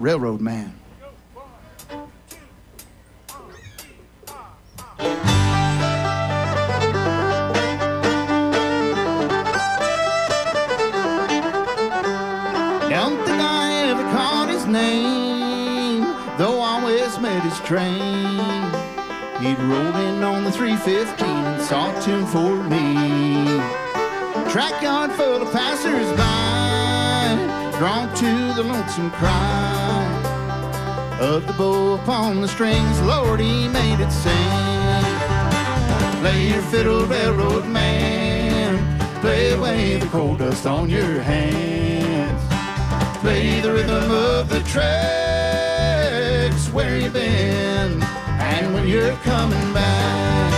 Railroad Man. Don't think I ever caught his name, though I always met his train. He'd roll in on the 315 and saw a tune for me. Track yard full of passers-by, drawn to the lonesome cry of the bow upon the strings. Lord, he made it sing. Play your fiddle, railroad man, play away the coal dust on your hands. Play the rhythm of the tracks, where you been, and when you're coming back.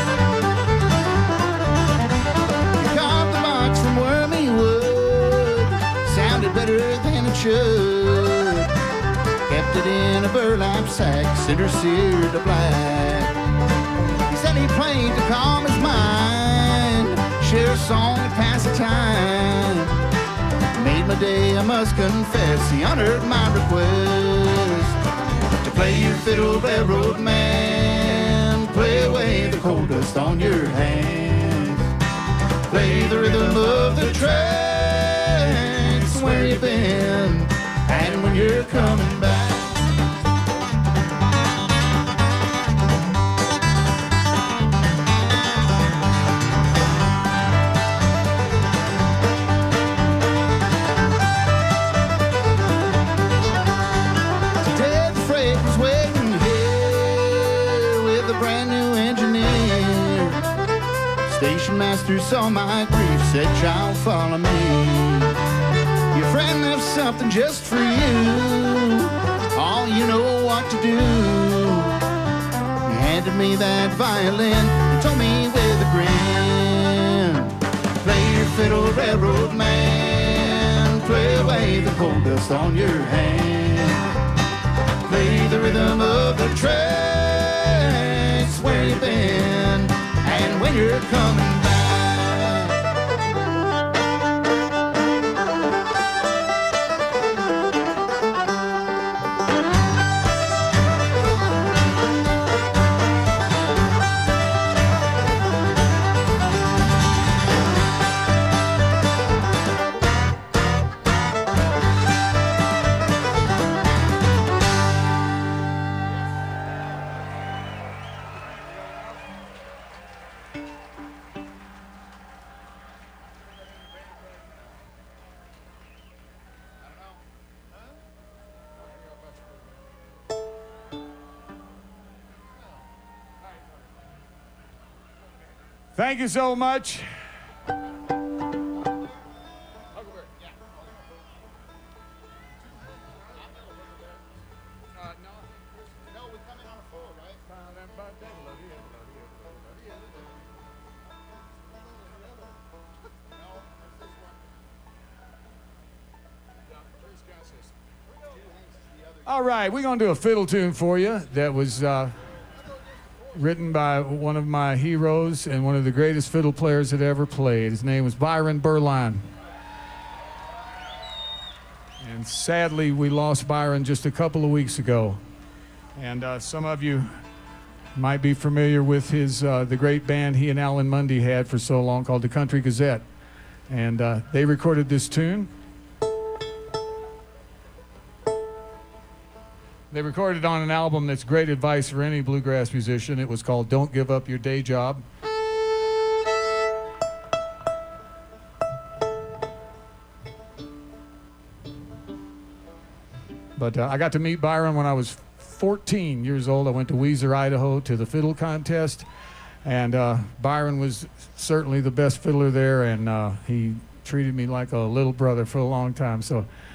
You carved the box from wormy wood, sounded better than it should. Kept it in a burlap sack, cinder seared to black. He said he played to calm his mind, share a song to pass the time. Made my day, I must confess, he honored my request to play your fiddle, railroad man, play away the coal dust on your hands. Play the rhythm of the tracks, where you been, and when you're coming back. Station master saw my grief, said, child, follow me. Your friend left something just for you, all you know what to do. He handed me that violin and told me with a grin, play your fiddle, railroad man, play away the coal dust on your hand. Play the rhythm of the tracks, where you been, and when you're coming back. Thank you so much. All right, we're going to do a fiddle tune for you that was written by one of my heroes and one of the greatest fiddle players that ever played. His name was Byron Berline. And sadly, we lost Byron just a couple of weeks ago. And some of you might be familiar with his the great band he and Alan Mundy had for so long called the Country Gazette. And they recorded this tune. They recorded it on an album that's great advice for any bluegrass musician. It was called Don't Give Up Your Day Job. But I got to meet Byron when I was 14 years old. I went to Weiser, Idaho to the fiddle contest. And Byron was certainly the best fiddler there, and he treated me like a little brother for a long time. So